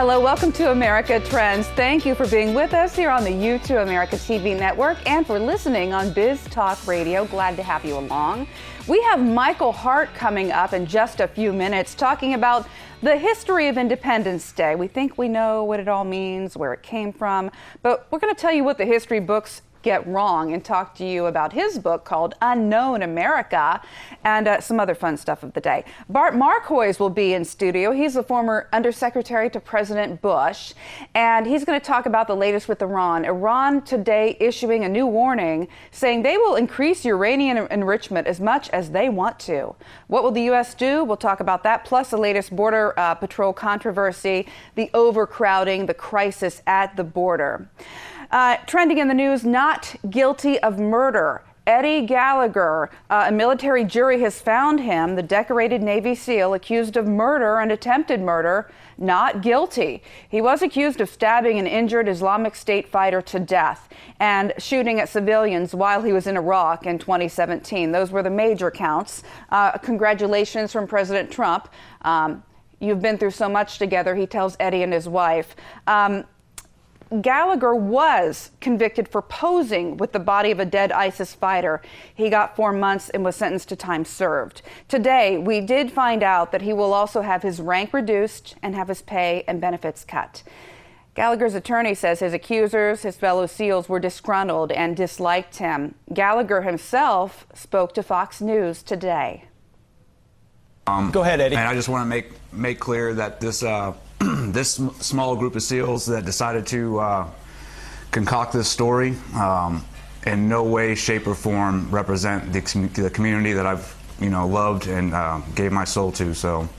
Hello, welcome to America Trends. Thank you for being with us here on the U2 America TV network and for listening on Biz Talk Radio. Glad to have you along. We have Michael Hart coming up in just a few minutes talking about the history of Independence Day. We think we know what it all means, where it came from, but we're going to tell you what the history books get wrong and talk to you about his book called Unknown America and some other fun stuff of the day. Bart Marcois will be in studio. He's the former undersecretary to President Bush, and he's going to talk about the latest with Iran. Iran today issuing a new warning saying they will increase uranium enrichment as much as they want to. What will the U.S. do? We'll talk about that, plus the latest border patrol controversy, the overcrowding, the crisis at the border. Trending in the news, not guilty of murder. Eddie Gallagher, a military jury has found him, the decorated Navy SEAL, accused of murder and attempted murder, not guilty. He was accused of stabbing an injured Islamic State fighter to death and shooting at civilians while he was in Iraq in 2017. Those were the major counts. Congratulations from President Trump. You've been through so much together, he tells Eddie and his wife. Gallagher was convicted for posing with the body of a dead ISIS fighter. He got 4 months and was sentenced to time served. Today, we did find out that he will also have his rank reduced and have his pay and benefits cut. Gallagher's attorney says his accusers, his fellow SEALs, were disgruntled and disliked him. Gallagher himself spoke to Fox News today. Go ahead, Eddie. And I just want to make clear that this this small group of SEALs that decided to concoct this story in no way, shape, or form represent the community that I've loved and gave my soul to. So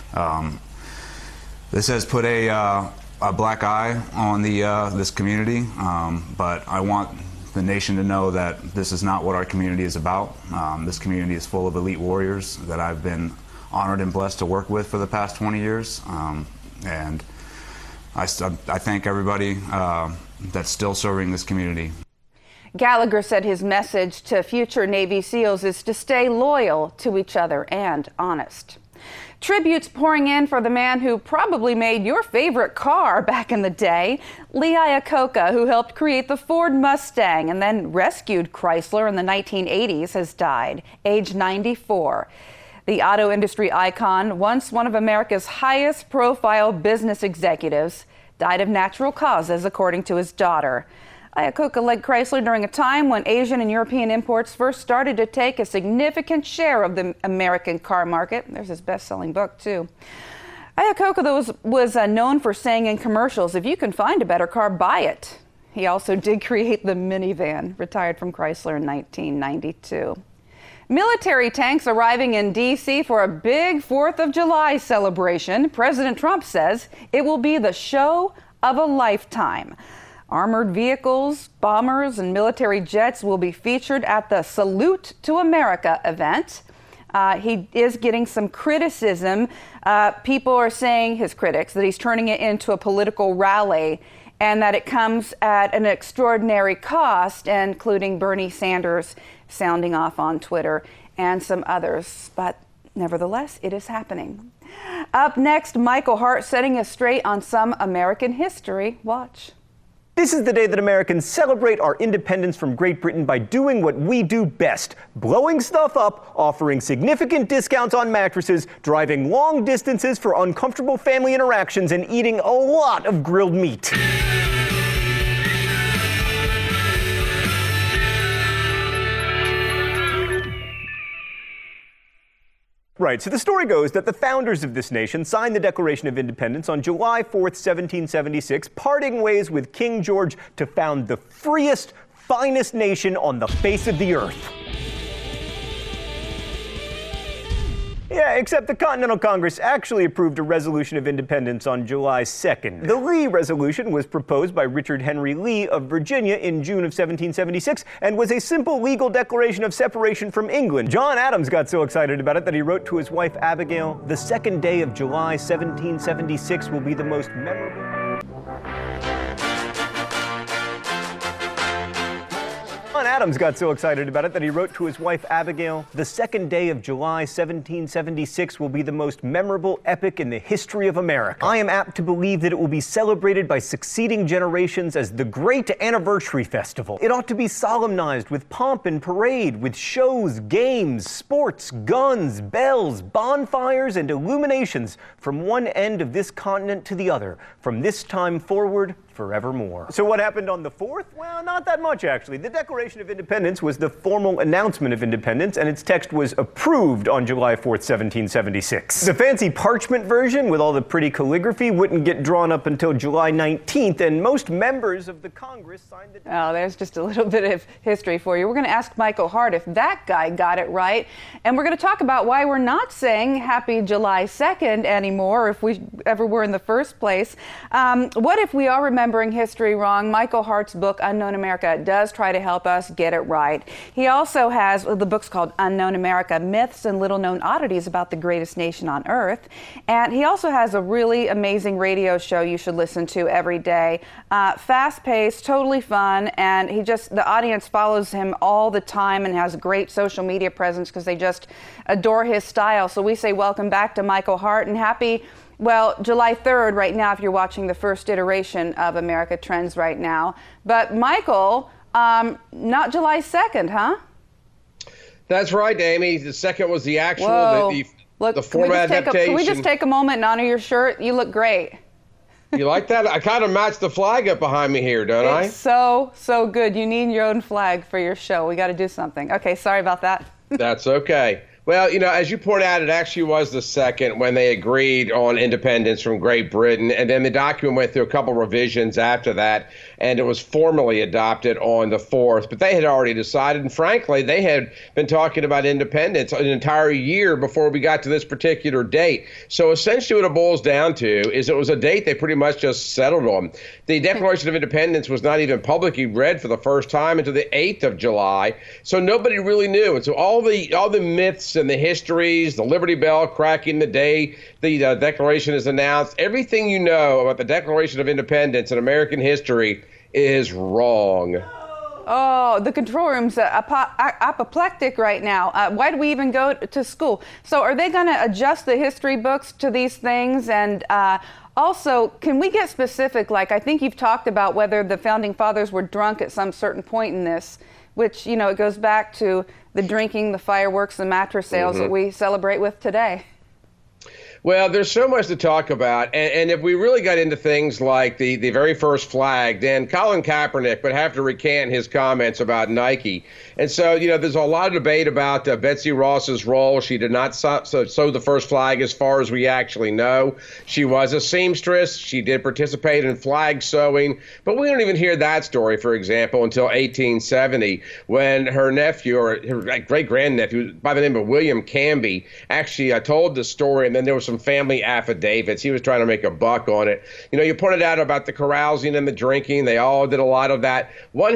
this has put a black eye on this community, but I want the nation to know that this is not what our community is about. This community is full of elite warriors that I've been honored and blessed to work with for the past 20 years. And I thank everybody that's still serving this community. Gallagher said his message to future Navy SEALs is to stay loyal to each other and honest. Tributes pouring in for the man who probably made your favorite car back in the day, Lee Iacocca, who helped create the Ford Mustang and then rescued Chrysler in the 1980s, has died, age 94. The auto industry icon, once one of America's highest profile business executives, died of natural causes, according to his daughter. Iacocca led Chrysler during a time when Asian and European imports first started to take a significant share of the American car market. There's his best-selling book, too. Iacocca was known for saying in commercials, if you can find a better car, buy it. He also did create the minivan, retired from Chrysler in 1992. Military tanks arriving in D.C. for a big 4th of July celebration. President Trump says it will be the show of a lifetime. Armored vehicles, bombers, and military jets will be featured at the Salute to America event. He is getting some criticism. People are saying, his critics, that he's turning it into a political rally and that it comes at an extraordinary cost, including Bernie Sanders sounding off on Twitter and some others. But nevertheless, it is happening. Up next, Michael Hart setting us straight on some American history. Watch. This is the day that Americans celebrate our independence from Great Britain by doing what we do best: blowing stuff up, offering significant discounts on mattresses, driving long distances for uncomfortable family interactions, and eating a lot of grilled meat. Right, so the story goes that the founders of this nation signed the Declaration of Independence on July 4th, 1776, parting ways with King George to found the freest, finest nation on the face of the earth. Yeah, except the Continental Congress actually approved a resolution of independence on July 2nd. The Lee Resolution was proposed by Richard Henry Lee of Virginia in June of 1776 and was a simple legal declaration of separation from England. John Adams got so excited about it that he wrote to his wife Abigail, "The second day of July 1776 will be the most memorable." John Adams got so excited about it that he wrote to his wife Abigail, "The second day of July 1776 will be the most memorable epoch in the history of America. I am apt to believe that it will be celebrated by succeeding generations as the great anniversary festival. It ought to be solemnized with pomp and parade, with shows, games, sports, guns, bells, bonfires, and illuminations from one end of this continent to the other, from this time forward, forevermore." So what happened on the 4th? Well, not that much, actually. The Declaration of Independence was the formal announcement of independence, and its text was approved on July 4th, 1776. The fancy parchment version with all the pretty calligraphy wouldn't get drawn up until July 19th, and most members of the Congress signed the... Oh, there's just a little bit of history for you. We're going to ask Michael Hart if that guy got it right, and we're going to talk about why we're not saying Happy July 2nd anymore, if we ever were in the first place. What if we are remembering history wrong? Michael Hart's book, Unknown America, does try to help us get it right. He also has, the book's called Unknown America, Myths and Little Known Oddities About the Greatest Nation on Earth. And he also has a really amazing radio show you should listen to every day. Fast-paced, totally fun, and the audience follows him all the time and has great social media presence because they just adore his style. So we say welcome back to Michael Hart and happy, well, July 3rd right now if you're watching the first iteration of America Trends right now. But Michael, not July 2nd, huh? That's right, Amy. The second was the actual, Look, the format adaptation. Can we just take a moment and honor your shirt? You look great. You like that? I kind of matched the flag up behind me here, don't I? It's so good. You need your own flag for your show. We got to do something. Okay, sorry about that. That's okay. Well, as you point out, it actually was the second when they agreed on independence from Great Britain. And then the document went through a couple revisions after that, and it was formally adopted on the 4th. But they had already decided, and frankly, they had been talking about independence an entire year before we got to this particular date. So essentially what it boils down to is it was a date they pretty much just settled on. The Declaration of Independence was not even publicly read for the first time until the 8th of July. So nobody really knew. And so all the myths and the histories, the Liberty Bell cracking the day the Declaration is announced, everything you know about the Declaration of Independence in American history is wrong. Oh, the control room's apoplectic right now. Why do we even go to school? So are they going to adjust the history books to these things? And also, can we get specific? Like, I think you've talked about whether the Founding Fathers were drunk at some certain point in this, which, it goes back to the drinking, the fireworks, the mattress sales that we celebrate with today. Well, there's so much to talk about. And if we really got into things like the very first flag, then Colin Kaepernick would have to recant his comments about Nike. And so, there's a lot of debate about Betsy Ross's role. She did not sew the first flag as far as we actually know. She was a seamstress. She did participate in flag sewing. But we don't even hear that story, for example, until 1870, when her nephew, or her great-grandnephew, by the name of William Canby, actually told the story, and then there was some family affidavits. He was trying to make a buck on it. You pointed out about the carousing and the drinking. They all did a lot of that. One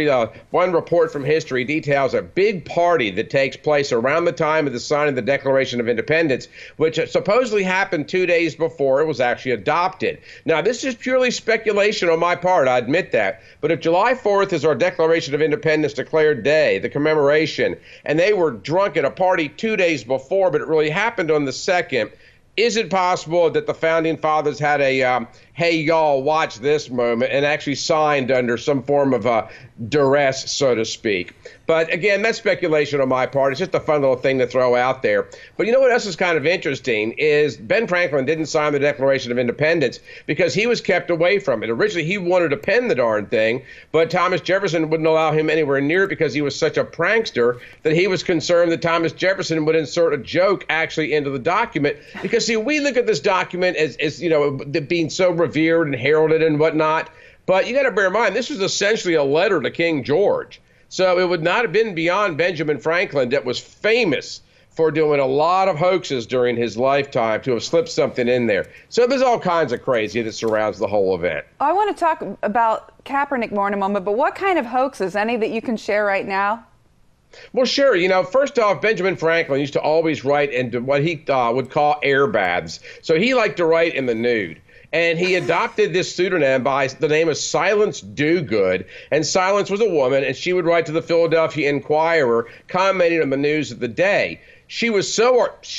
report from history details a big party that takes place around the time of the signing of the Declaration of Independence, which supposedly happened 2 days before it was actually adopted. Now, this is purely speculation on my part, I admit that. But if July 4th is our Declaration of Independence declared day, the commemoration, and they were drunk at a party 2 days before, but it really happened on the 2nd, is it possible that the Founding Fathers had a, hey, y'all, watch this moment, and actually signed under some form of duress, so to speak? But again, that's speculation on my part. It's just a fun little thing to throw out there. But you know what else is kind of interesting is Ben Franklin didn't sign the Declaration of Independence because he was kept away from it. Originally, he wanted to pen the darn thing, but Thomas Jefferson wouldn't allow him anywhere near it because he was such a prankster that he was concerned that Thomas Jefferson would insert a joke actually into the document. Because, see, we look at this document as being so revered and heralded and whatnot, but you got to bear in mind, this was essentially a letter to King George. So it would not have been beyond Benjamin Franklin, that was famous for doing a lot of hoaxes during his lifetime, to have slipped something in there. So there's all kinds of crazy that surrounds the whole event. I want to talk about Kaepernick more in a moment, but what kind of hoaxes? Any that you can share right now? Well, sure. First off, Benjamin Franklin used to always write into what he would call air baths. So he liked to write in the nude. And he adopted this pseudonym by the name of Silence Dogood. And Silence was a woman, and she would write to the Philadelphia Inquirer commenting on the news of the day. She was so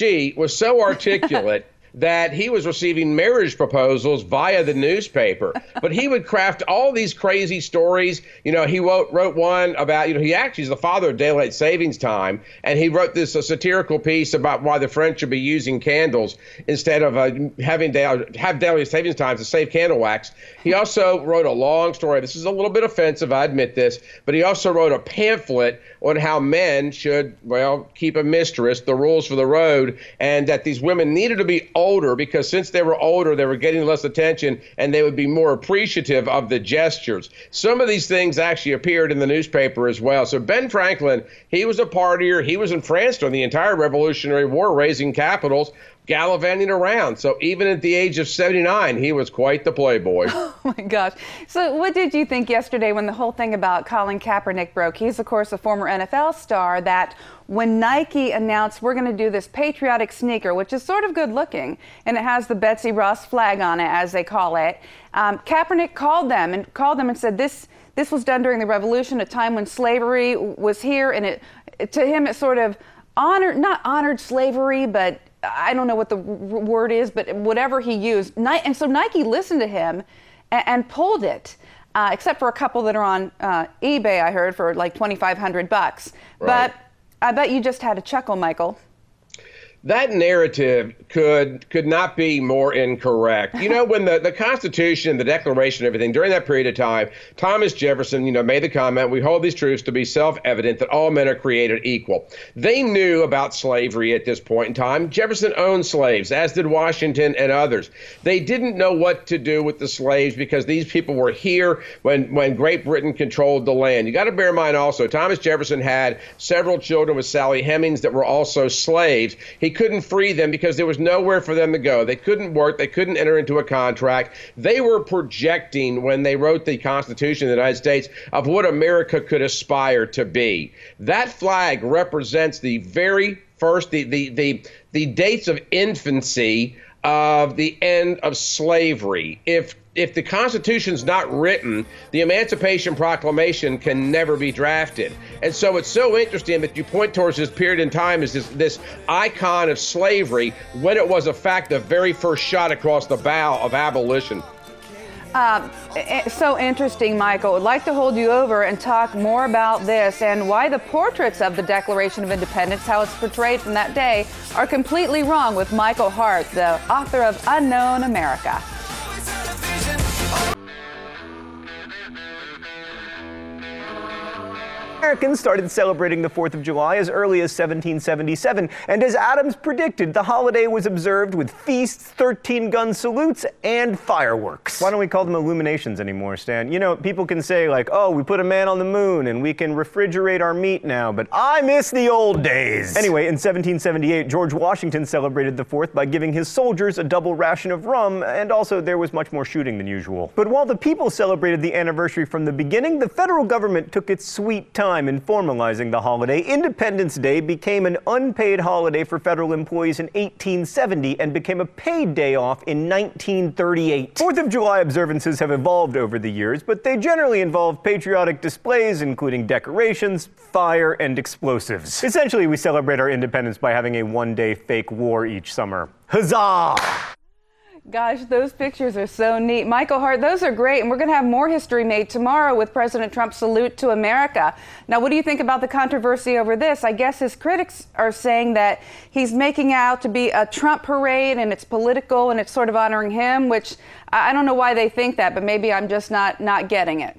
articulate that he was receiving marriage proposals via the newspaper. But he would craft all these crazy stories. You know, he wrote one about, he actually is the father of daylight savings time, and he wrote this a satirical piece about why the French should be using candles instead of have daylight savings times to save candle wax. He also wrote a long story. This is a little bit offensive, I admit this, but he also wrote a pamphlet on how men should, keep a mistress, the rules for the road, and that these women needed to be older because since they were older, they were getting less attention and they would be more appreciative of the gestures. Some of these things actually appeared in the newspaper as well. So Ben Franklin, he was a partier. He was in France during the entire Revolutionary War, raising capitals, gallivanting around. So even at the age of 79, he was quite the playboy. Oh my gosh. So what did you think yesterday when the whole thing about Colin Kaepernick broke? He's, of course, a former NFL star that when Nike announced we're going to do this patriotic sneaker, which is sort of good looking, and it has the Betsy Ross flag on it, as they call it, Kaepernick called them and said this was done during the Revolution, a time when slavery was here, and to him it sort of not honored slavery, but I don't know what the word is, but whatever he used. And so Nike listened to him and pulled it, except for a couple that are on eBay, I heard, for like $2,500. Right. But I bet you just had a chuckle, Michael. That narrative could not be more incorrect. You know, when the Constitution, the Declaration, everything, during that period of time, Thomas Jefferson, made the comment, we hold these truths to be self-evident that all men are created equal. They knew about slavery at this point in time. Jefferson owned slaves, as did Washington and others. They didn't know what to do with the slaves because these people were here when Great Britain controlled the land. You got to bear in mind also, Thomas Jefferson had several children with Sally Hemings that were also slaves. He couldn't free them because there was nowhere for them to go. They couldn't work. They couldn't enter into a contract. They were projecting when they wrote the Constitution of the United States of what America could aspire to be. That flag represents the very first, the dates of infancy of the end of slavery. If the Constitution's not written, the Emancipation Proclamation can never be drafted. And so it's so interesting that you point towards this period in time as this icon of slavery when it was, in fact, the very first shot across the bow of abolition. So interesting, Michael. I'd like to hold you over and talk more about this and why the portraits of the Declaration of Independence, how it's portrayed from that day, are completely wrong with Michael Hart, the author of Unknown America. Americans started celebrating the 4th of July as early as 1777, and as Adams predicted, the holiday was observed with feasts, 13-gun salutes, and fireworks. Why don't we call them illuminations anymore, Stan? People can say like, oh, we put a man on the moon and we can refrigerate our meat now, but I miss the old days. Anyway, in 1778, George Washington celebrated the 4th by giving his soldiers a double ration of rum, and also there was much more shooting than usual. But while the people celebrated the anniversary from the beginning, the federal government took its sweet time in formalizing the holiday. Independence Day became an unpaid holiday for federal employees in 1870 and became a paid day off in 1938. 4th of July observances have evolved over the years, but they generally involve patriotic displays, including decorations, fire, and explosives. Essentially, we celebrate our independence by having a one-day fake war each summer. Huzzah! Gosh, those pictures are so neat. Michael Hart, those are great, and we're going to have more history made tomorrow with President Trump's salute to America. Now, what do you think about the controversy over this? I guess his critics are saying that he's making out to be a Trump parade, and it's political, and it's sort of honoring him, which I don't know why they think that, but maybe I'm just not getting it.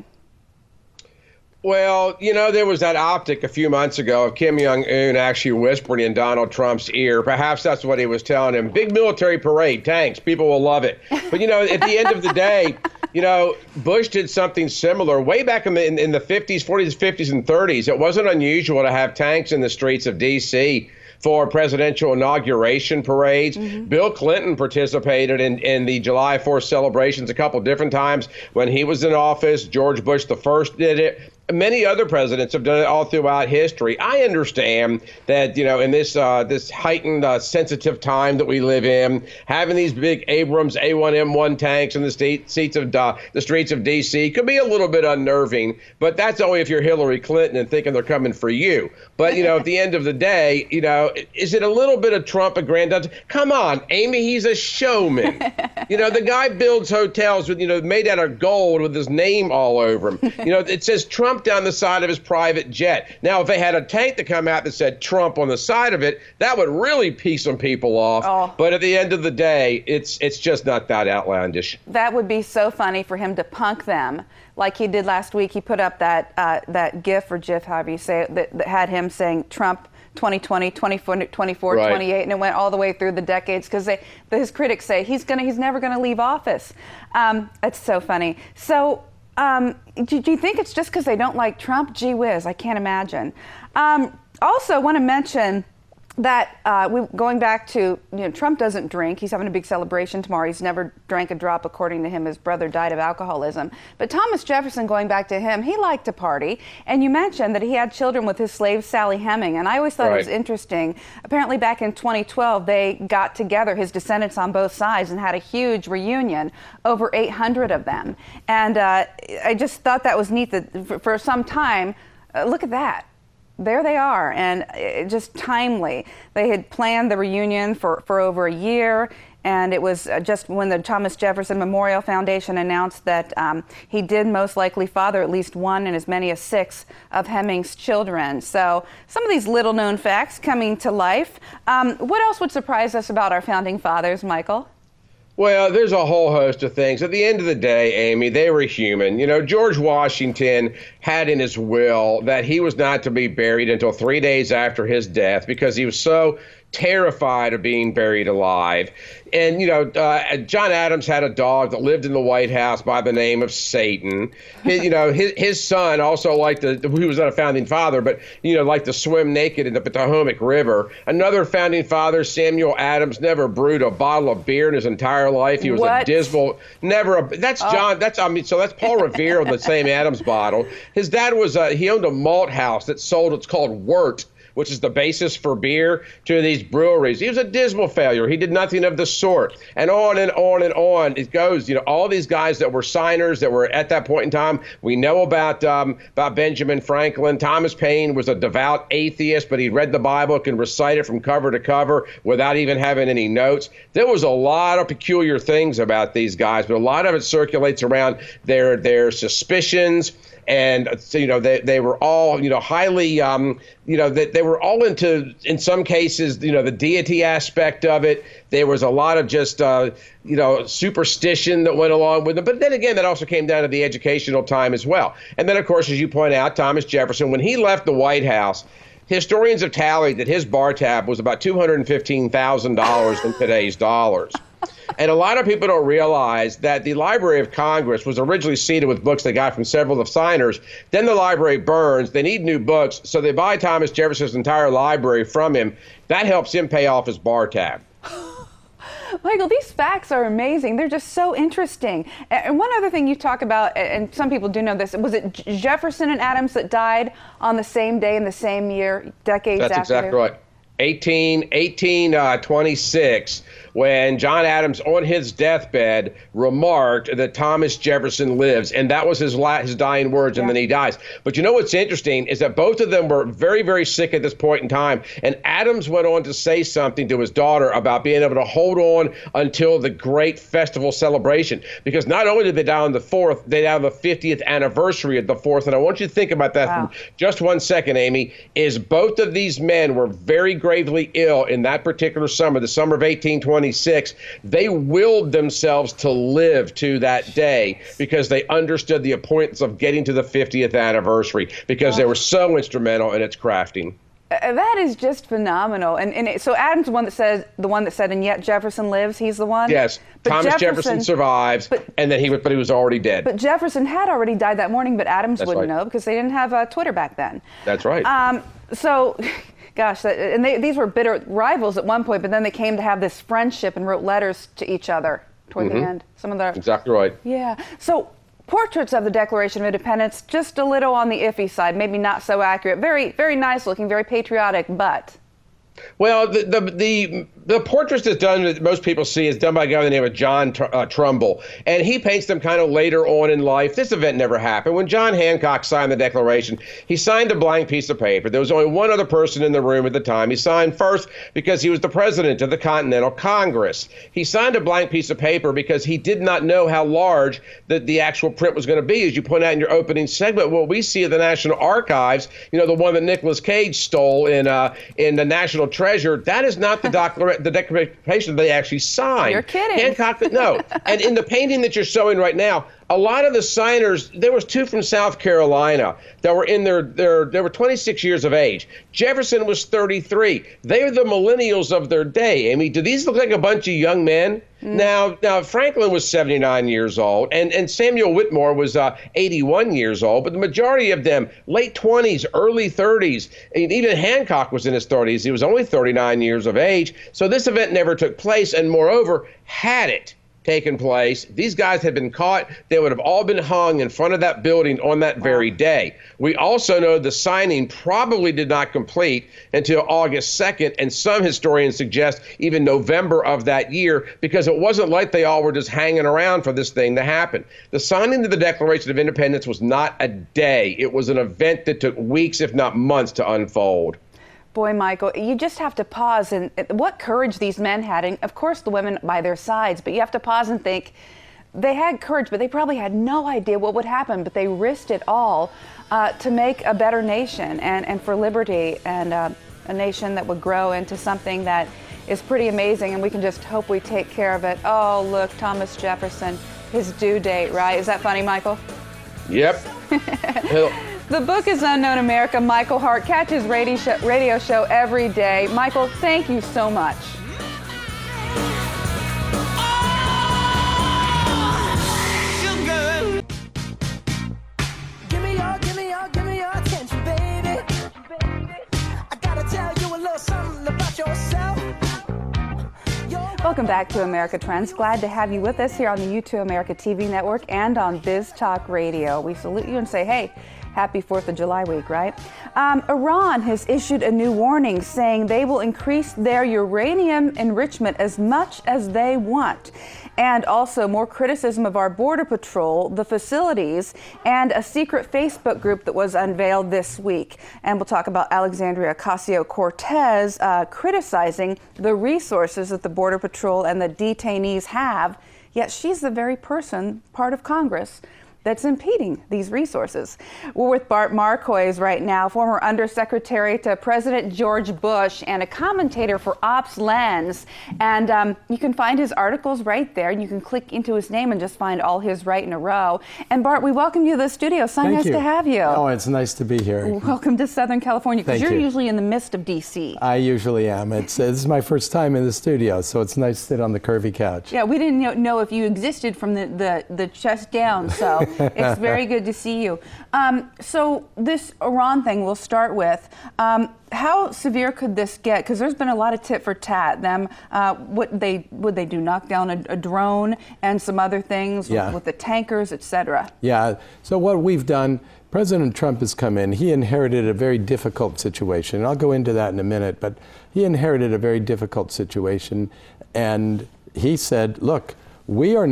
Well, there was that optic a few months ago of Kim Jong-un actually whispering in Donald Trump's ear. Perhaps that's what he was telling him. Big military parade, tanks, people will love it. But, at the end of the day, Bush did something similar way back in the 50s, 40s, 50s, and 30s. It wasn't unusual to have tanks in the streets of D.C. for presidential inauguration parades. Mm-hmm. Bill Clinton participated in the July 4th celebrations a couple different times when he was in office. George Bush the first did it. Many other presidents have done it all throughout history. I understand that, in this this heightened sensitive time that we live in, having these big Abrams A1M1 tanks in the streets of D.C. could be a little bit unnerving, but that's only if you're Hillary Clinton and thinking they're coming for you. But, at the end of the day, is it a little bit of Trump aggrandizing? Come on, Amy, he's a showman. The guy builds hotels with, made out of gold with his name all over him. It says Trump down the side of his private jet. Now, if they had a tank to come out that said Trump on the side of it, that would really piss some people off. Oh. But at the end of the day, it's just not that outlandish. That would be so funny for him to punk them like he did last week. He put up that GIF or GIF, however you say it, that had him saying Trump 2020, 24, right. 28, and it went all the way through the decades because his critics say he's never going to leave office. It's so funny. So do you think it's just because they don't like Trump? Gee whiz, I can't imagine. Also, want to mention that going back to, Trump doesn't drink. He's having a big celebration tomorrow. He's never drank a drop, according to him. His brother died of alcoholism. But Thomas Jefferson, going back to him, he liked to party. And you mentioned that he had children with his slave, Sally Heming. And I always thought it was interesting. Apparently back in 2012, they got together, his descendants on both sides, and had a huge reunion, over 800 of them. And I just thought that was neat that for some time, look at that. There they are, and just timely. They had planned the reunion for over a year, and it was just when the Thomas Jefferson Memorial Foundation announced that he did most likely father at least one and as many as 6 of Heming's children. So some of these little-known facts coming to life. What else would surprise us about our founding fathers, Michael? Well, there's a whole host of things. At the end of the day, Amy, they were human. George Washington had in his will that he was not to be buried until 3 days after his death because he was so terrified of being buried alive. And, John Adams had a dog that lived in the White House by the name of Satan. His son also liked he was not a founding father, but, liked to swim naked in the Potomac River. Another founding father, Samuel Adams, never brewed a bottle of beer in his entire life. He was a dismal, that's Paul Revere of the same Adams bottle. His dad he owned a malt house that sold, it's called Wort, which is the basis for beer, to these breweries. He was a dismal failure. He did nothing of the sort. And on and on and on it goes. All these guys that were signers that were at that point in time. We know about Benjamin Franklin. Thomas Paine was a devout atheist, but he read the Bible, can recite it from cover to cover without even having any notes. There was a lot of peculiar things about these guys, but a lot of it circulates around their suspicions. And they were all highly they were all into, in some cases, the deity aspect of it. There was a lot of just superstition that went along with it. But then again, that also came down to the educational time as well. And then, of course, as you point out, Thomas Jefferson, when he left the White House, historians have tallied that his bar tab was about $215,000 in today's dollars. And a lot of people don't realize that the Library of Congress was originally seeded with books they got from several of the signers. Then the library burns. They need new books, so they buy Thomas Jefferson's entire library from him. That helps him pay off his bar tab. Michael, these facts are amazing. They're just so interesting. And one other thing you talk about, and some people do know this, was it Jefferson and Adams that died on the same day in the same year, decades after? That's exactly right. 1826, when John Adams, on his deathbed, remarked that Thomas Jefferson lives. And that was his dying words, and then he dies. But you know what's interesting is that both of them were very, very sick at this point in time. And Adams went on to say something to his daughter about being able to hold on until the great festival celebration. Because not only did they die on the 4th, they died on the 50th anniversary of the 4th. And I want you to think about that for just 1 second, Amy, is both of these men were very gravely ill in that particular summer, the summer of 1826. They willed themselves to live to that day because they understood the importance of getting to the 50th anniversary because they were so instrumental in its crafting. That is just phenomenal. And so Adams, the one that said, and yet Jefferson lives, he's the one? Yes. But Thomas Jefferson survives, but he was already dead. But Jefferson had already died that morning, but Adams wouldn't know because they didn't have Twitter back then. That's right. Gosh, these were bitter rivals at one point, but then they came to have this friendship and wrote letters to each other toward the end. Exactly right. Yeah. So portraits of the Declaration of Independence just a little on the iffy side, maybe not so accurate. Very, very nice looking, very patriotic, but... Well, the portrait that's done that most people see is done by a guy by the name of John Trumbull, and he paints them kind of later on in life. This event never happened. When John Hancock signed the Declaration, he signed a blank piece of paper. There was only one other person in the room at the time. He signed first because he was the president of the Continental Congress. He signed a blank piece of paper because he did not know how large the actual print was going to be. As you point out in your opening segment, what we see at the National Archives, you know, the one that Nicolas Cage stole in the National Treasure, that is not the Declaration they actually signed. You're kidding. Hancock, no. And in the painting that you're showing right now, a lot of the signers, there was two from South Carolina that were in they were 26 years of age. Jefferson was 33. They were the millennials of their day. I mean, do these look like a bunch of young men? Now Franklin was 79 years old, and Samuel Whitmore was 81 years old, but the majority of them, late 20s, early 30s, and even Hancock was in his 30s. He was only 39 years of age. So this event never took place, and moreover, had it taken place, these guys had been caught, they would have all been hung in front of that building on that very day. We also know the signing probably did not complete until August 2nd, and some historians suggest even November of that year, because it wasn't like they all were just hanging around for this thing to happen. The signing of the Declaration of Independence was not a day. It was an event that took weeks, if not months, to unfold. Boy, Michael, you just have to pause, and what courage these men had, and of course the women by their sides, but you have to pause and think, they had courage, but they probably had no idea what would happen, but they risked it all to make a better nation and for liberty, and a nation that would grow into something that is pretty amazing, and we can just hope we take care of it. Oh, look, Thomas Jefferson, his due date, right? Is that funny, Michael? Yep. The book is Unknown America. Michael Hart. Catch his radio show every day. Michael, thank you so much. Give me your attention, baby. I gotta tell you a little something about yourself. Welcome back to America Trends. Glad to have you with us here on the U2 America TV network and on Biz Talk Radio. We salute you and say, hey, happy 4th of July week, right? Iran has issued a new warning saying they will increase their uranium enrichment as much as they want. And also more criticism of our Border Patrol, the facilities, and a secret Facebook group that was unveiled this week. And we'll talk about Alexandria Ocasio-Cortez criticizing the resources that the Border Patrol and the detainees have, yet she's the very person, part of Congress, that's impeding these resources. We're with Bart Marcois right now, former Undersecretary to President George Bush and a commentator for Ops Lens. And you can find his articles right there. You can click into his name and just find all his right in a row. And Bart, we welcome you to the studio. So nice to have you. Oh, it's nice to be here. Welcome to Southern California, because you're usually in the midst of D.C. I usually am. This is my first time in the studio, so it's nice to sit on the curvy couch. Yeah, we didn't know if you existed from the chest down, so it's very good to see you. So this Iran thing we'll start with. How severe could this get? Because there's been a lot of tit for tat. Would they do? Knock down a drone and some other things with the tankers, etc. Yeah. So what we've done, President Trump has come in. He inherited a very difficult situation. And I'll go into that in a minute. But he inherited a very difficult situation, and he said, "Look, we're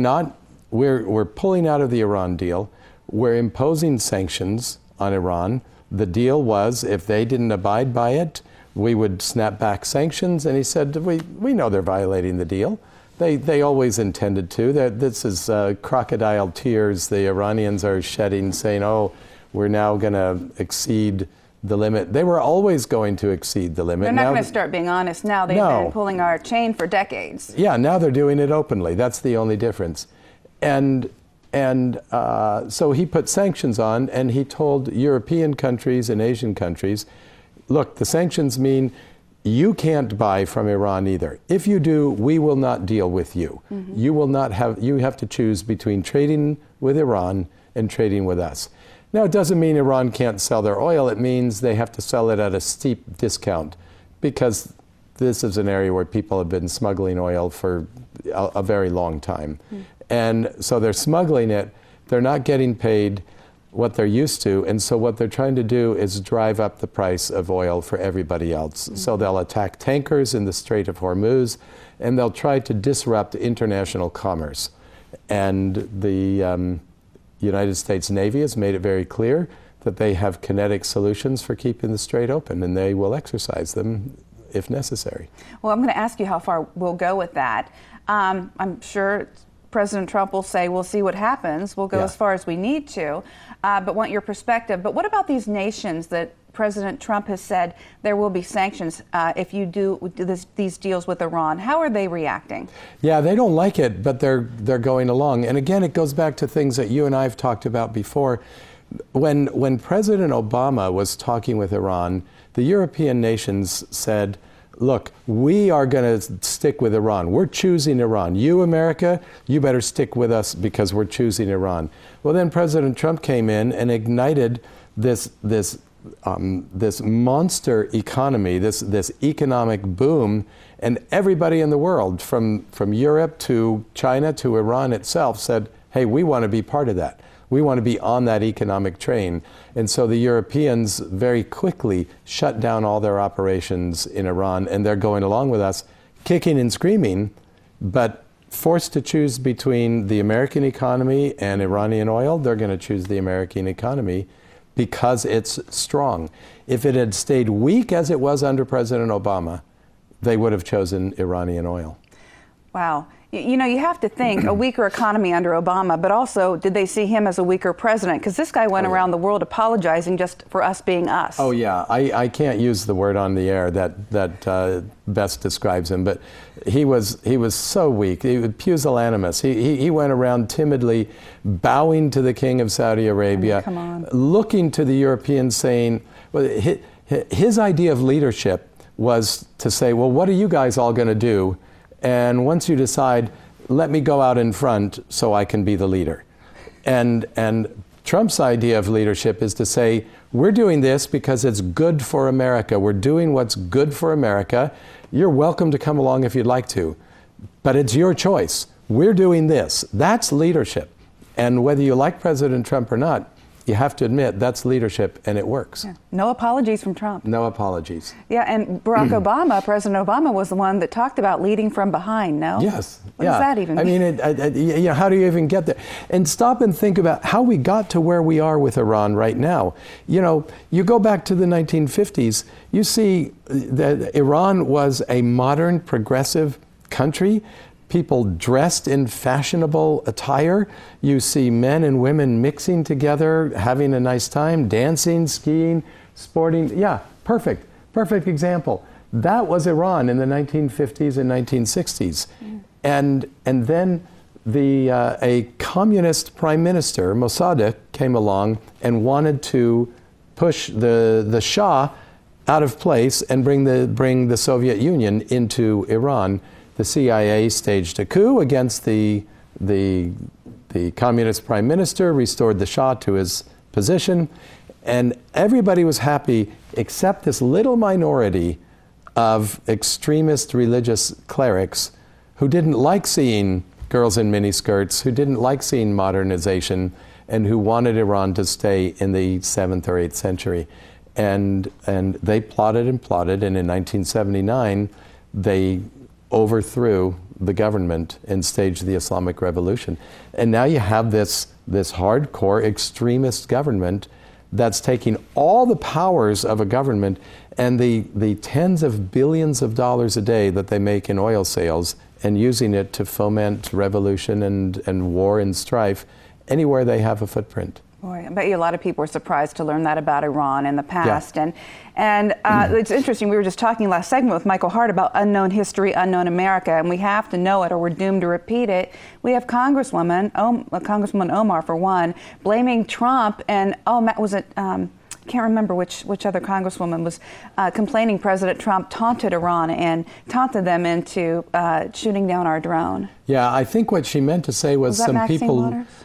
pulling out of the Iran deal. We're imposing sanctions on Iran. The deal was if they didn't abide by it, we would snap back sanctions." And he said, we know they're violating the deal. They always intended to. This is crocodile tears the Iranians are shedding, saying, oh, we're now going to exceed the limit. They were always going to exceed the limit. They're not going to start being honest now. They've been pulling our chain for decades. Yeah, now they're doing it openly. That's the only difference. And so he put sanctions on, and he told European countries and Asian countries, look, the sanctions mean you can't buy from Iran either. If you do, we will not deal with you. Mm-hmm. You have to choose between trading with Iran and trading with us. Now, it doesn't mean Iran can't sell their oil. It means they have to sell it at a steep discount, because this is an area where people have been smuggling oil for a very long time. Mm. And so they're smuggling it, They're not getting paid what they're used to, and so what they're trying to do is drive up the price of oil for everybody else. So they'll attack tankers in the Strait of Hormuz, and they'll try to disrupt international commerce. And the United States Navy has made it very clear that they have kinetic solutions for keeping the strait open, and they will exercise them if necessary. Well, I'm going to ask you how far we'll go with that. I'm sure President Trump will say, we'll see what happens. We'll go as far as we need to, but want your perspective. But what about these nations that President Trump has said there will be sanctions if you do these deals with Iran? How are they reacting? Yeah, they don't like it, but they're going along. And again, it goes back to things that you and I have talked about before. When President Obama was talking with Iran, the European nations said, look, we are going to stick with Iran. We're choosing Iran. You, America, you better stick with us because we're choosing Iran. Well, then President Trump came in and ignited this monster economy, this economic boom, and everybody in the world, from Europe to China to Iran itself, said, hey, we want to be part of that. We want to be on that economic train. And so the Europeans very quickly shut down all their operations in Iran, and they're going along with us, kicking and screaming, but forced to choose between the American economy and Iranian oil, they're going to choose the American economy because it's strong. If it had stayed weak as it was under President Obama, they would have chosen Iranian oil. Wow. You know, you have to think a weaker economy under Obama, but also did they see him as a weaker president? Because this guy went around the world apologizing just for us being us. Oh, yeah. I can't use the word on the air that best describes him, but he was so weak. He was pusillanimous. He went around timidly bowing to the king of Saudi Arabia, come on, looking to the Europeans saying, well, his idea of leadership was to say, well, what are you guys all going to do? And once you decide, let me go out in front so I can be the leader. And Trump's idea of leadership is to say, we're doing this because it's good for America. We're doing what's good for America. You're welcome to come along if you'd like to, but it's your choice. We're doing this. That's leadership. And whether you like President Trump or not, you have to admit that's leadership, and it works. Yeah. No apologies from Trump. No apologies. Yeah, and Barack Obama, President Obama, was the one that talked about leading from behind, no? Yes. What does that even mean? I mean, how do you even get there? And stop and think about how we got to where we are with Iran right now. You know, you go back to the 1950s, you see that Iran was a modern, progressive country. People dressed in fashionable attire. You see men and women mixing together, having a nice time, dancing, skiing, sporting. Yeah, perfect example. That was Iran in the 1950s and 1960s. And then a communist prime minister, Mossadegh, came along and wanted to push the Shah out of place and bring the Soviet Union into Iran. The CIA staged a coup against the communist prime minister, restored the Shah to his position, and everybody was happy except this little minority of extremist religious clerics who didn't like seeing girls in miniskirts, who didn't like seeing modernization, and who wanted Iran to stay in the 7th or 8th century. And they plotted and plotted, and in 1979, they overthrew the government and staged the Islamic Revolution. And now you have this hardcore extremist government that's taking all the powers of a government and the tens of billions of dollars a day that they make in oil sales and using it to foment revolution and war and strife anywhere they have a footprint. Boy, I bet you a lot of people were surprised to learn that about Iran in the past. Yeah. And it's interesting, we were just talking last segment with Michael Hart about unknown history, unknown America, and we have to know it or we're doomed to repeat it. We have Congresswoman Omar, for one, blaming Trump, and can't remember which other congresswoman was complaining President Trump taunted Iran and taunted them into shooting down our drone. Yeah, I think what she meant to say was some Maxine people. Waters?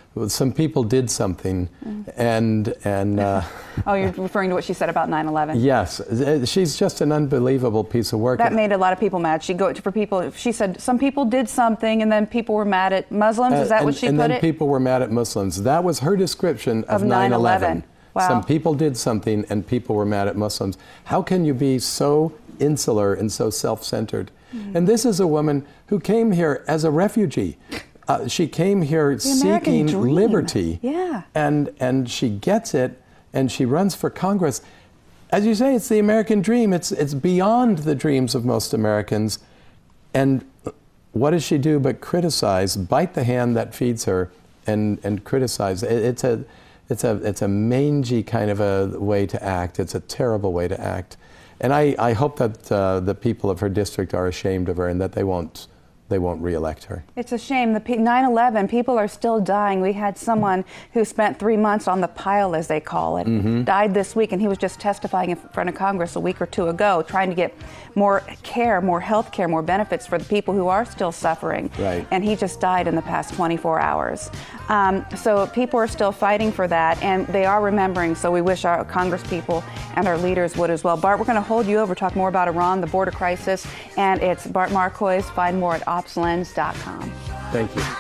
some people did something, and Oh, you're referring to what she said about 9/11? yes, she's just an unbelievable piece of work. That made a lot of people mad. She said some people did something, and then people were mad at Muslims. Is that what she put And then it? people were mad at Muslims. That was her description of 9/11. Wow. Some people did something, and people were mad at Muslims. How can you be so insular and so self-centered? And this is a woman who came here as a refugee. She came here seeking dream. liberty, Yeah. and she gets it, and she runs for Congress. As you say, it's the American dream. It's beyond the dreams of most Americans. And what does she do but criticize, bite the hand that feeds her, and criticize? It's a mangy kind of a way to act. It's a terrible way to act. And I hope that the people of her district are ashamed of her and that they won't re-elect her. It's a shame. The 9/11, people are still dying. We had someone who spent 3 months on the pile, as they call it, died this week, and he was just testifying in front of Congress a week or two ago, trying to get more care, more health care, more benefits for the people who are still suffering. Right. And he just died in the past 24 hours. So people are still fighting for that, and they are remembering, so we wish our Congress people and our leaders would as well. Bart, we're going to hold you over, talk more about Iran, the border crisis, and it's Bart Marcois. Find more at opslens.com. Thank you.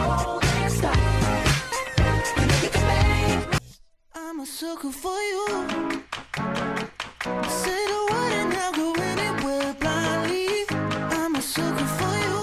I'm a sucker for you. Say the word and I'll go anywhere blindly. I'm a sucker for you.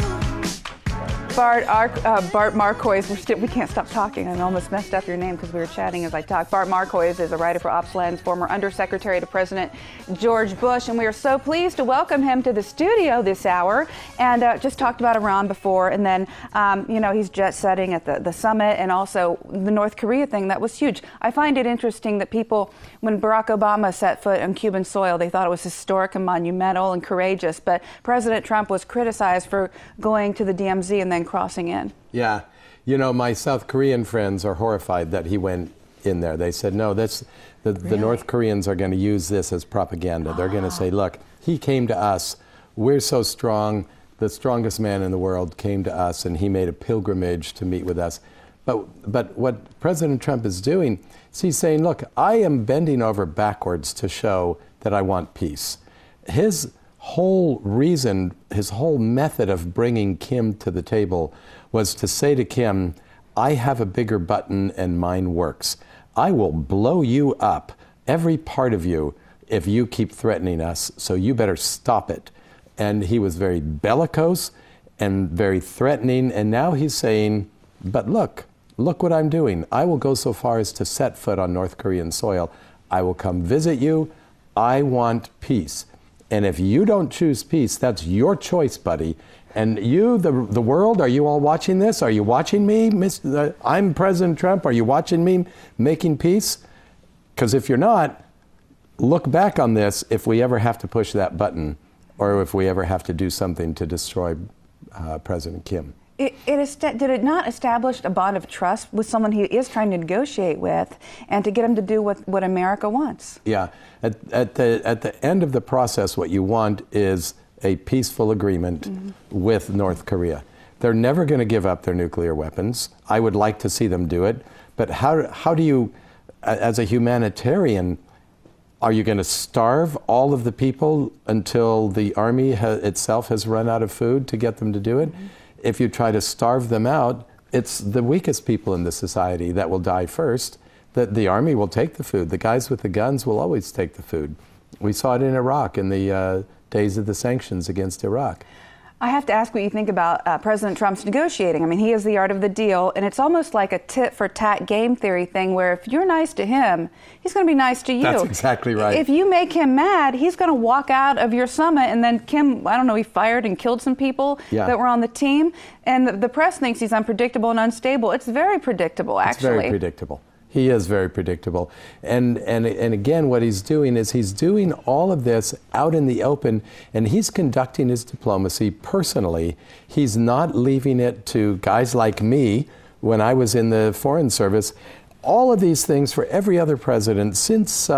Bart Marcois, we can't stop talking. I almost messed up your name because we were chatting as I talked. Bart Marcois is a writer for Opslens, former Undersecretary to President George Bush, and we are so pleased to welcome him to the studio this hour. And just talked about Iran before, and then, he's jet setting at the summit, and also the North Korea thing. That was huge. I find it interesting that people, when Barack Obama set foot on Cuban soil, they thought it was historic and monumental and courageous, but President Trump was criticized for going to the DMZ and then crossing in. Yeah. My South Korean friends are horrified that he went in there. They said, no, the North Koreans are going to use this as propaganda. They're going to say, look, he came to us. We're so strong. The strongest man in the world came to us, and he made a pilgrimage to meet with us. But what President Trump is doing is he's saying, look, I am bending over backwards to show that I want peace. His whole reason, his whole method of bringing Kim to the table was to say to Kim, I have a bigger button and mine works. I will blow you up, every part of you, if you keep threatening us, so you better stop it. And he was very bellicose and very threatening, and now he's saying, but look what I'm doing. I will go so far as to set foot on North Korean soil. I will come visit you. I want peace. And if you don't choose peace, that's your choice, buddy. And you, the world, are you all watching this? Are you watching me? I'm President Trump. Are you watching me making peace? Because if you're not, look back on this if we ever have to push that button or if we ever have to do something to destroy President Kim. Did it not establish a bond of trust with someone he is trying to negotiate with, and to get him to do what America wants? Yeah. At the end of the process, what you want is a peaceful agreement with North Korea. They're never going to give up their nuclear weapons. I would like to see them do it. But how do you, as a humanitarian, are you going to starve all of the people until the army itself has run out of food to get them to do it? If you try to starve them out, it's the weakest people in the society that will die first. The army will take the food. The guys with the guns will always take the food. We saw it in Iraq in the days of the sanctions against Iraq. I have to ask what you think about President Trump's negotiating. I mean, he is the art of the deal, and it's almost like a tit-for-tat game theory thing where if you're nice to him, he's going to be nice to you. That's exactly right. If you make him mad, he's going to walk out of your summit, and then Kim, I don't know, he fired and killed some people that were on the team, and the press thinks he's unpredictable and unstable. It's very predictable, actually. It's very predictable. He is very predictable. And again, what he's doing is he's doing all of this out in the open, and he's conducting his diplomacy personally. He's not leaving it to guys like me when I was in the Foreign Service. All of these things for every other president since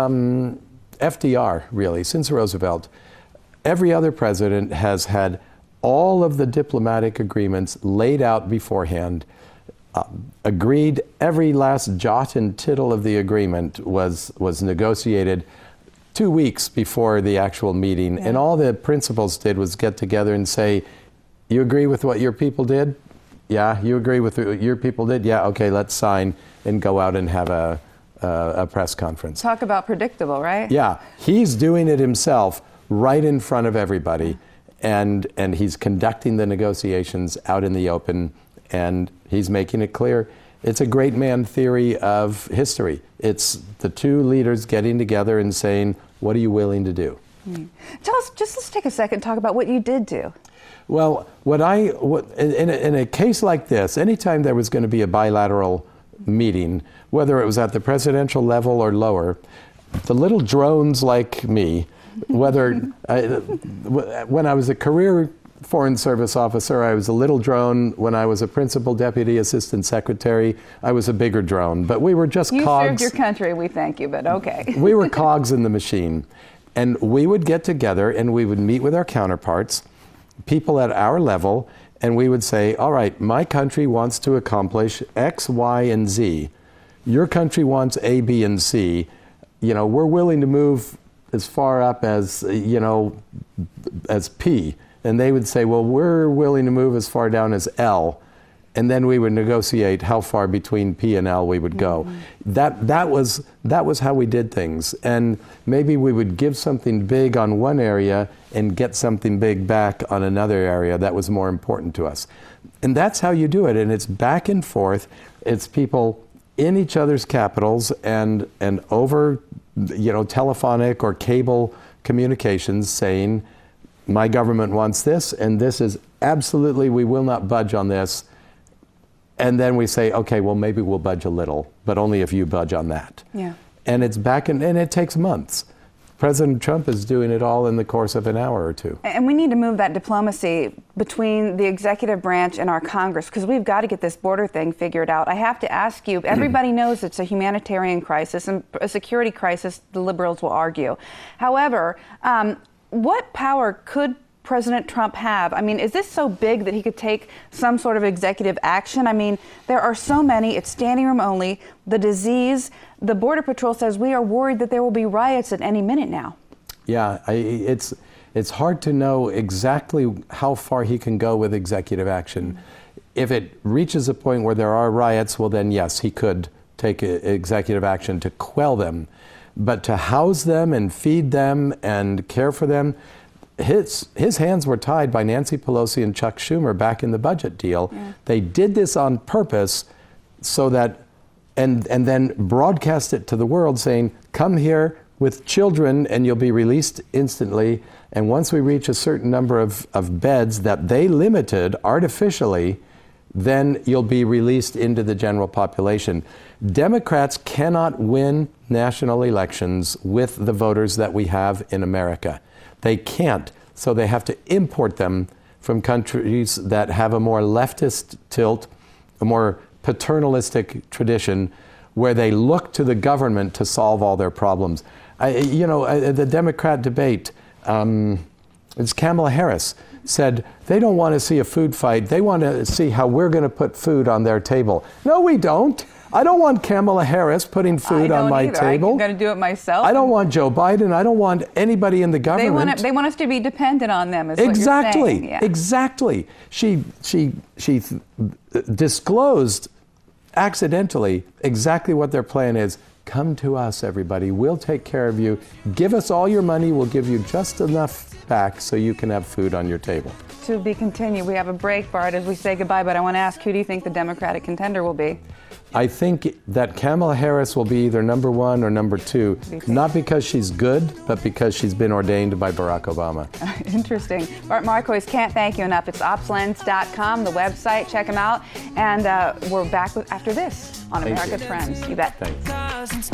FDR, really, since Roosevelt, every other president has had all of the diplomatic agreements laid out beforehand. agreed. Every last jot and tittle of the agreement was negotiated 2 weeks before the actual meeting. And all the principals did was get together and say, you agree with what your people did? Yeah. You agree with what your people did? Yeah. Okay, let's sign and go out and have a press conference. Talk about predictable, right? Yeah. He's doing it himself right in front of everybody. And he's conducting the negotiations out in the open, and he's making it clear. It's a great man theory of history. It's the two leaders getting together and saying, what are you willing to do? Tell us, let's take a second and talk about what you did do. Well, in a case like this, anytime there was going to be a bilateral meeting, whether it was at the presidential level or lower, the little drones like me, when I was a career Foreign Service officer, I was a little drone. When I was a principal deputy assistant secretary, I was a bigger drone. But we were just cogs. You served your country, we thank you, but okay. We were cogs in the machine. And we would get together and we would meet with our counterparts, people at our level, and we would say, all right, my country wants to accomplish X, Y, and Z. Your country wants A, B, and C. You know, we're willing to move as far up as, as P. And they would say, well, we're willing to move as far down as L. And then we would negotiate how far between P and L we would go. That was how we did things. And maybe we would give something big on one area and get something big back on another area that was more important to us. And that's how you do it. And it's back and forth. It's people in each other's capitals and over, telephonic or cable communications saying, my government wants this, and this is absolutely, we will not budge on this. And then we say, okay, well, maybe we'll budge a little, but only if you budge on that. Yeah. And it's back, and it takes months. President Trump is doing it all in the course of an hour or two. And we need to move that diplomacy between the executive branch and our Congress, because we've got to get this border thing figured out. I have to ask you, everybody knows it's a humanitarian crisis and a security crisis, the liberals will argue. However, what power could President Trump have? I mean, is this so big that he could take some sort of executive action? I mean, there are so many. It's standing room only. The disease, the Border Patrol says we are worried that there will be riots at any minute now. Yeah, it's hard to know exactly how far he can go with executive action. If it reaches a point where there are riots, well then yes, he could take executive action to quell them. But to house them and feed them and care for them, his hands were tied by Nancy Pelosi and Chuck Schumer back in the budget deal. Yeah. They did this on purpose so that, and then broadcast it to the world saying, come here with children and you'll be released instantly. And once we reach a certain number of beds that they limited artificially, then you'll be released into the general population. Democrats cannot win national elections with the voters that we have in America. They can't, so they have to import them from countries that have a more leftist tilt, a more paternalistic tradition, where they look to the government to solve all their problems. The Democrat debate, it's Kamala Harris said they don't want to see a food fight. They want to see how we're going to put food on their table. No, we don't. I don't want Kamala Harris putting food on my table. I'm going to do it myself. I don't want Joe Biden. I don't want anybody in the government. They want us to be dependent on them, is exactly, what you're saying. Yeah. Exactly. She disclosed accidentally exactly what their plan is. Come to us, everybody. We'll take care of you. Give us all your money. We'll give you just enough back so you can have food on your table. To be continued. We have a break, Bart, as we say goodbye, but I want to ask, who do you think the Democratic contender will be? I think that Kamala Harris will be either number one or number two, not because she's good, but because she's been ordained by Barack Obama. Interesting. Bart Marquez, can't thank you enough. It's opslens.com, the website. Check them out. And we're back after this on America's Friends. You bet. Thanks.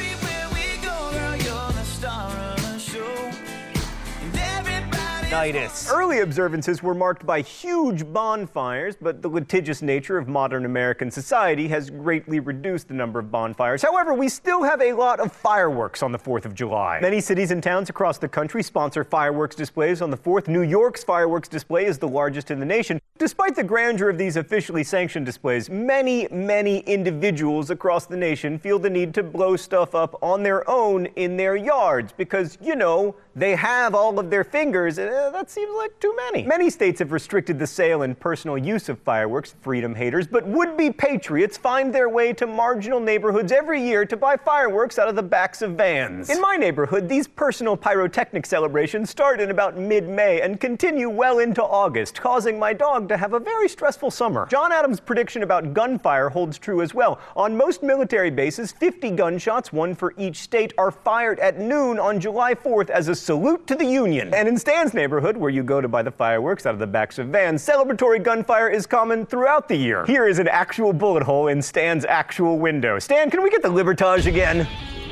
Early observances were marked by huge bonfires, but the litigious nature of modern American society has greatly reduced the number of bonfires. However, we still have a lot of fireworks on the 4th of July. Many cities and towns across the country sponsor fireworks displays on the 4th. New York's fireworks display is the largest in the nation. Despite the grandeur of these officially sanctioned displays, many individuals across the nation feel the need to blow stuff up on their own in their yards because, you know, they have all of their fingers, and that seems like too many. Many states have restricted the sale and personal use of fireworks, freedom haters, but would-be patriots find their way to marginal neighborhoods every year to buy fireworks out of the backs of vans. In my neighborhood, these personal pyrotechnic celebrations start in about mid-May and continue well into August, causing my dog to have a very stressful summer. John Adams' prediction about gunfire holds true as well. On most military bases, 50 gunshots, one for each state, are fired at noon on July 4th as a salute to the Union. And in Stan's neighborhood, where you go to buy the fireworks out of the backs of vans, celebratory gunfire is common throughout the year. Here is an actual bullet hole in Stan's actual window. Stan, can we get the Libertage again?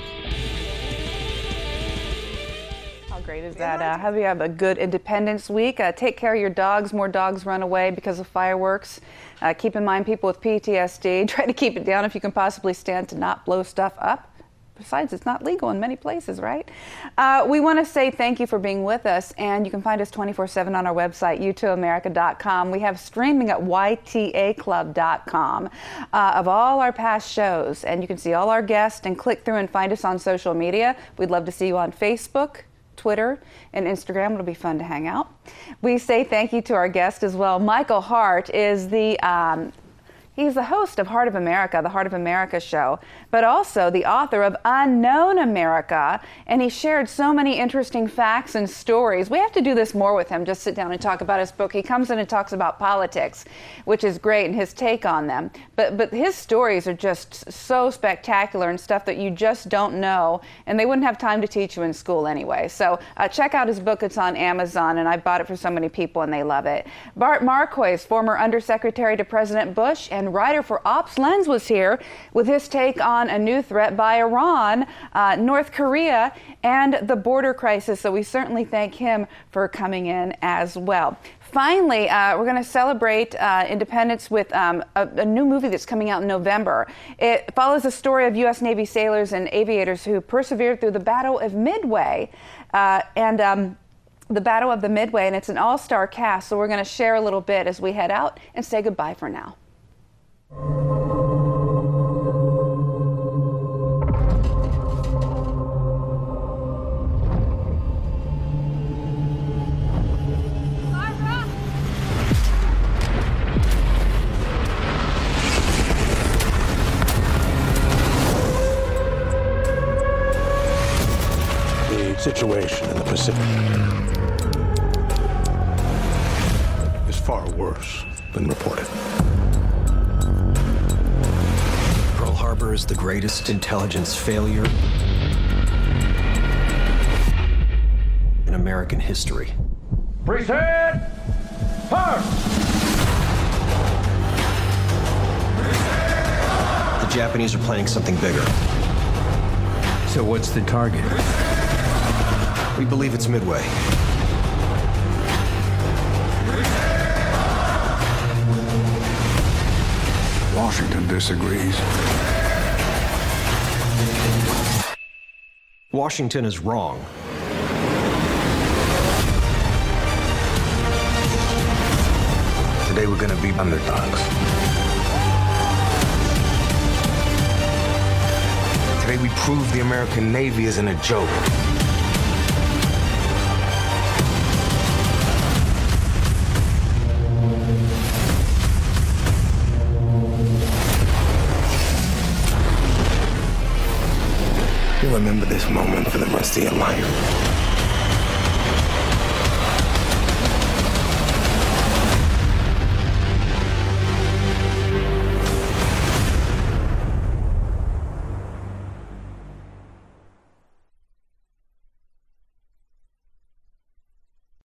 How great is that? Hope you have a good Independence Week. Take care of your dogs. More dogs run away because of fireworks. Keep in mind people with PTSD. Try to keep it down if you can possibly stand to not blow stuff up. Besides, it's not legal in many places, right? We want to say thank you for being with us, and you can find us 24/7 on our website, u2america.com. We have streaming at ytaclub.com of all our past shows, and you can see all our guests and click through and find us on social media. We'd love to see you on Facebook, Twitter, and Instagram. It'll be fun to hang out. We say thank you to our guest as well. Michael Hart is he's the host of Heart of America, the Heart of America show, but also the author of Unknown America, and he shared so many interesting facts and stories. We have to do this more with him, just sit down and talk about his book. He comes in and talks about politics, which is great, and his take on them. But his stories are just so spectacular and stuff that you just don't know, and they wouldn't have time to teach you in school anyway. So check out his book. It's on Amazon, and I bought it for so many people, and they love it. Bart Marquez, former Undersecretary to President Bush and writer for Ops Lens, was here with his take on a new threat by Iran, North Korea, and the border crisis. So we certainly thank him for coming in as well. Finally, we're going to celebrate independence with a new movie that's coming out in November. It follows the story of U.S. Navy sailors and aviators who persevered through the Battle of Midway. The Battle of the Midway, and it's an all-star cast. So we're going to share a little bit as we head out and say goodbye for now. The situation in the Pacific is far worse than reported. Pearl Harbor is the greatest intelligence failure in American history. Present! Fire! The Japanese are planning something bigger. So what's the target? We believe it's Midway. Washington disagrees. Washington is wrong. Today we're going to be underdogs. Today we prove the American Navy isn't a joke. You'll remember this moment for the rest of your life.